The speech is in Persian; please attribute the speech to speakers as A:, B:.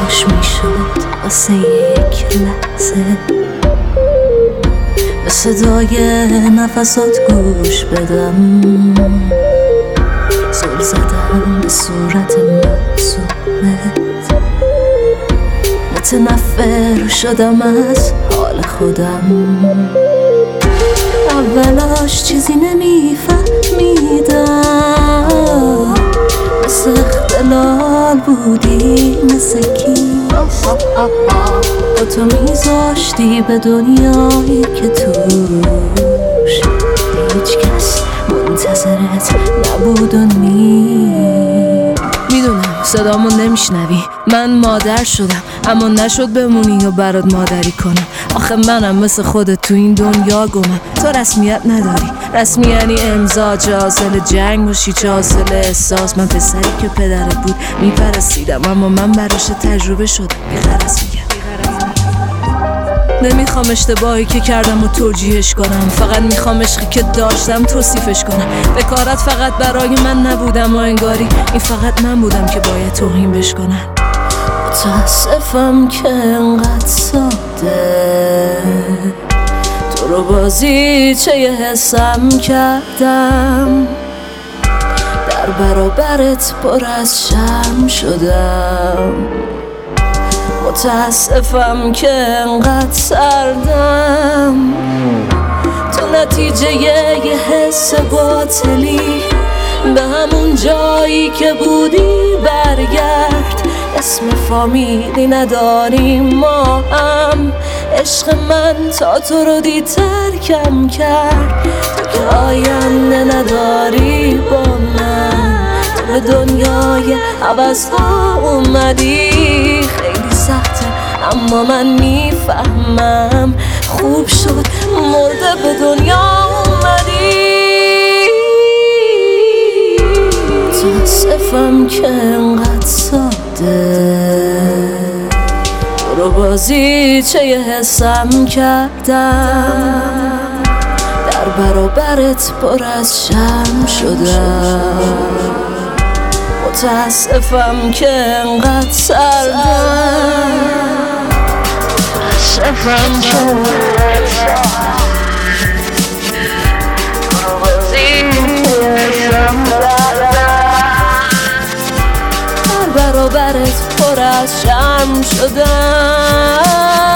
A: کاش میشد واسه یک لحظه به صدای نفسات گوش بدم. زل زدم به صورت معصومت، متنفر شدم از حال خودم. اولاش چیزی نمیفهمیدم، مثل اختلال بودی، مثل کیست با تو میذاشتی به دنیایی که توش هیچ کس منتظرت نبود و میدونم صدامو نمیشنوی، من مادر شدم اما نشد بمونی و برات مادری کنم. آخه منم مثل خودت تو این دنیا گمم. تو رسمیت نداری، رسمی یعنی امضا، چه حاصل جنگ باشی چه حاصل احساس. من پسری که پدرت بود میپرستیدم اما من براش تجربه شدم. بی‌غرض میگم نمیخوام اشتباهی که کردم و توجیهش کنم، فقط میخوام عشقی که داشتم توصیفش کنم. بکارت فقط برای من نبودم و انگاری این فقط من بودم که باید توهین بش کنن. متاسفم که انقدر ساده تو رو بازیچه یه حسم کردم، در برابرت پر از شرم شدم. متاسفم که انقدر سردم، تو نتیجه یه حس باطلی به همون جایی که بودی برگرد. اسم فامیلی نداریم ما هم، عشق من تا تو رو دید ترکم کرد. تو که آینده نداری با من، تو به دنیای عوضها اومدی. خیلی سخته اما من میفهمم، خوب شد مرده به دنیا اومدی. متاسفم که انقدر ساده تو رو بازیچه یه حسم کردم، در برابرت پر از شرم شدم. متاسفم که انقدر سردم، متاسفم که انقدر سردم، تو رو بازیچه یه حسم برابرت پر از شرم شدم.